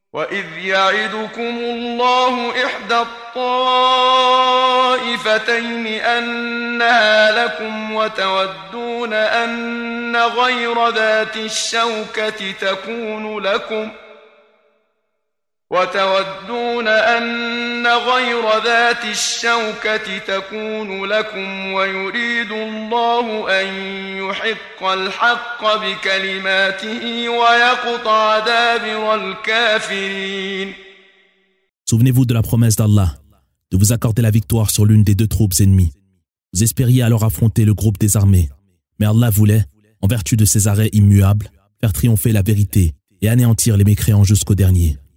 وإذ يعدكم الله إحدى الطائفتين أنها لكم وتودون أن غير ذات الشوكة تكون لكم ويريد الله أن يحق الحق بكلماته ويقطع دابر الكافرين. Souvenez-vous de la promesse d'Allah, de vous accorder la victoire sur l'une des deux troupes ennemies. Vous espériez alors affronter le groupe désarmé, mais Allah voulait, en vertu de ses arrêts immuables, faire triompher la vérité et anéantir les mécréants jusqu'au dernier.